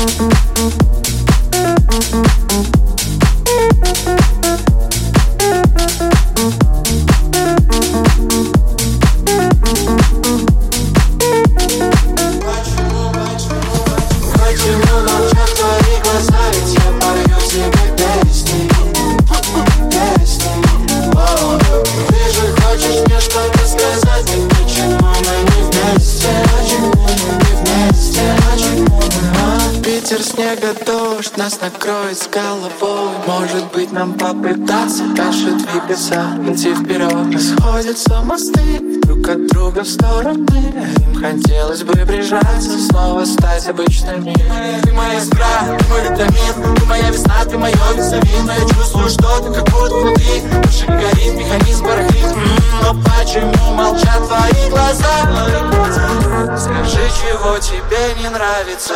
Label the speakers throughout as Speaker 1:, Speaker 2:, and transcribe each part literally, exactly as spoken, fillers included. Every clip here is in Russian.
Speaker 1: Нас накроет с головой. Может быть, нам попытаться дальше двигаться, идти вперед. Расходятся мосты друг от друга в стороны. Им хотелось бы прижаться, снова стать обычными. Ты моя искра, ты мой витамин, ты моя весна, ты мое витамин. Но я чувствую, что ты как будто внутри. Больше не горит, механизм барахлит. Но почему молчат твои глаза? Скажи, чего тебе не нравится.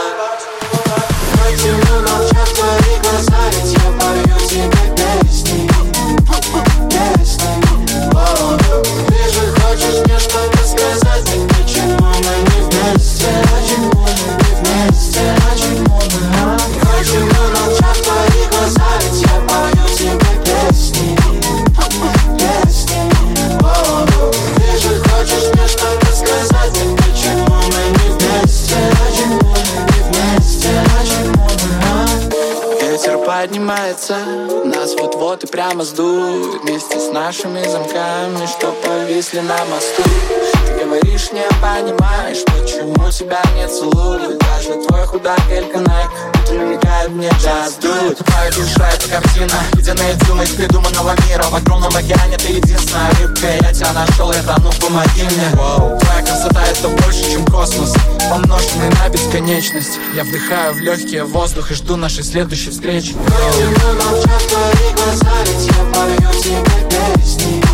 Speaker 1: Почему молчат твои глаза, ведь я пою тебе песни, песни. О, ты же хочешь мне что-то сказать, так почему мы не вместе? Почему мы не вместе? Почему мы? Почему молчат твои глаза, ведь я пою тебе песни, песни. О, ты же хочешь мне что-то сказать, так почему мы не вместе? Почему мы не вместе? Почему? Ветер поднимается, нас вот-вот и прямо сдует. Вместе с нашими замками, что повисли на мосту. Ты говоришь, не понимаешь, почему тебя не целуют. Даже твой худак Элька Найк намекает мне just do it. Твоя душа — это картина, где найду из придуманного мира. В огромном океане ты единственная рыбка, я тебя нашел, это ну помоги мне. Воу. Твоя красота — это больше, чем космос, помноженный на бесконечность. Я вдыхаю в легкие воздух и жду нашей следующей встречи. Почему молчат твои глаза, ведь я пою тебе песни.